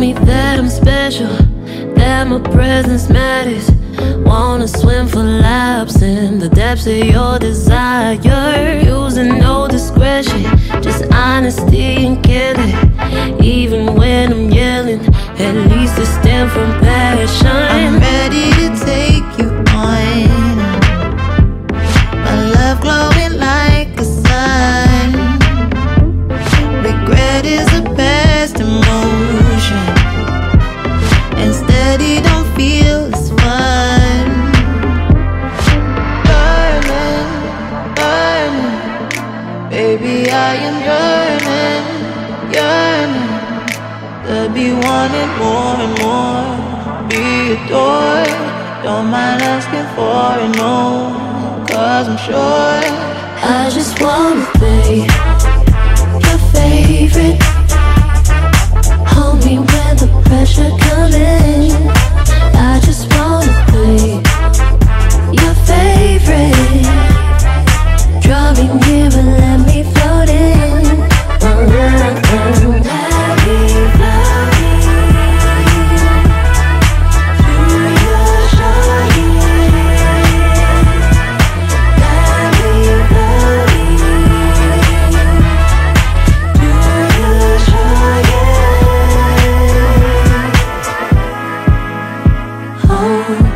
me that I'm special, that my presence matters. Wanna swim for laps in the depths of your desire. Using no discretion, just honesty and killing. Even when I'm yelling, at least I stand from passion. I'm ready to take you on. My love glowing like a sun. Regret is the best emotion, and steady don't feel as fun. Burning, burning, baby, I am yearning, yearning to be wanted more and more, be adored. Don't mind asking for it, no, 'cause I'm sure I just wanna be your favorite. Hold me when the pressure comes in. I just wanna be your favorite. Draw me near and let me float in. Let me float in through your shining. Let me float in through your shining. Oh,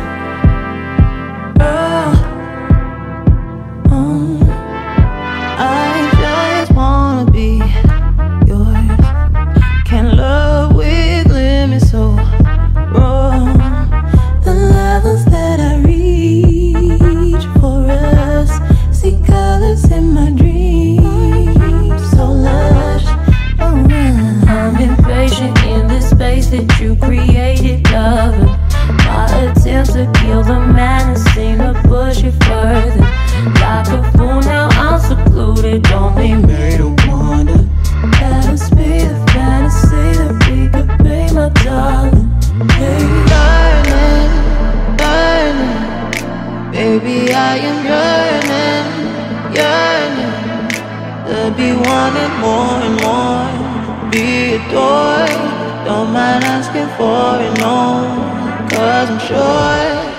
I just wanna be yours. Can't love with limits so wrong. The levels that I reach for us, see colors in my dreams, so lush. I'm impatient in this space that you created, loving. My attempts to kill the madness seem to push it further. Like a fool now I'm secluded, only made of wonder. Let us be the fantasy that we could be, my darling. Hey. Burning, burning, baby, I am yearning, yearning to be wanted more and more, be adored. Don't mind asking for it, no, 'cause I'm sure